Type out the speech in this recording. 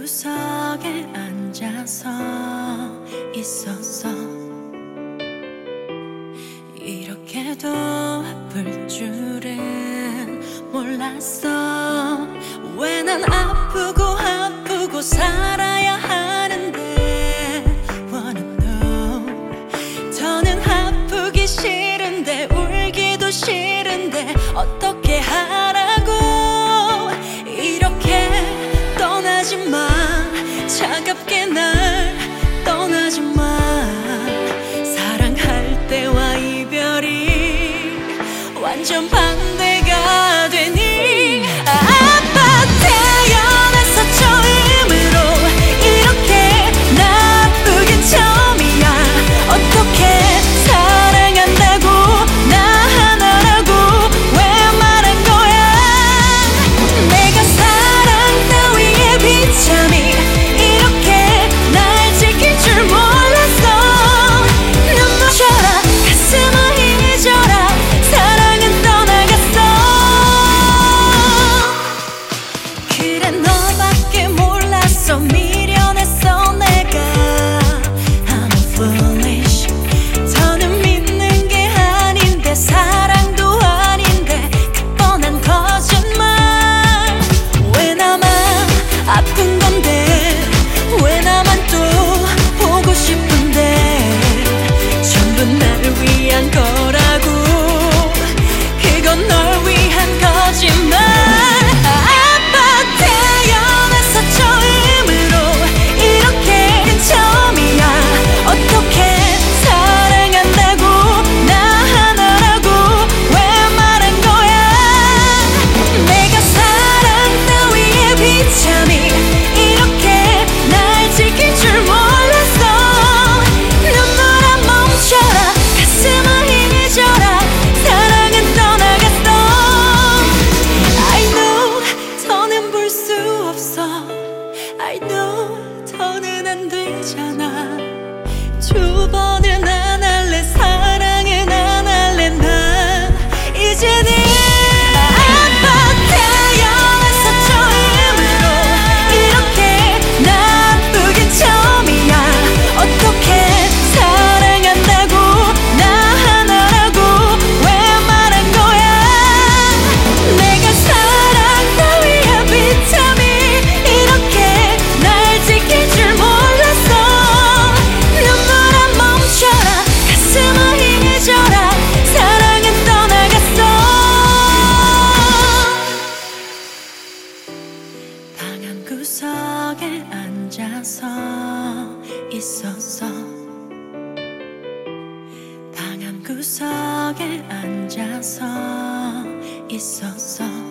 구석에 앉아서 있었어. 이렇게도 아플 줄은 몰랐어. 왜 난 아프고 살아야 하는데 wanna know. 더는 아프기 싫은데 울기도 싫은데 어떻게 하라고. 이렇게 떠나지 마, 차갑게 날 떠나지 마. 사랑할 때와 이별이 완전 반대가 되니. 아빠 태어나서 처음으로 이렇게 나쁘긴 처음이야. 어떻게 사랑한다고 나 하나라고 왜 말한 거야. 내가 사랑 따위에 비참히 이렇게 날 지킬 줄 몰랐어. 눈부셔라 가슴을 잊어라 사랑은 떠나갔어. 그래 너밖에 몰랐어. 미련했어 내가. I'm foolish. 더는 믿는 게 아닌데 사랑도 아닌데 그 뻔한 거짓말. 왜 나만 아픈 건데 왜 나만 또 보고 싶은데. 전부 날 위한 거라고 그건 널 위한 거짓말. 아빠 태어나서 처음으로 이렇게 처음이야. 어떻게 사랑한다고 나 하나라고 왜 말한 거야. 내가 사랑 따위에 비참히 이렇게 날 지킬 줄 몰랐어. 눈물아 멈춰라 가슴을 잊어라 사랑은 떠나갔어. I know 더는 볼 수 없어. I know 더는 안 되잖아. 두 번은 안 할래 사랑은 안 할래 난 이제는. 아빠 태어나서 처음으로 이렇게 나쁘긴 처음이야. 어떻게 사랑한다고 나 하나라고 왜 말한 거야. 내가 사랑 따위야 비참히 이렇게 날 지킬 줄 몰랐어. 눈물아 멈춰라 가슴을 잊어라 사랑은 떠나갔어. 방 한 구석에 앉아서 있었어. 방 한 구석에 앉아서 있었어.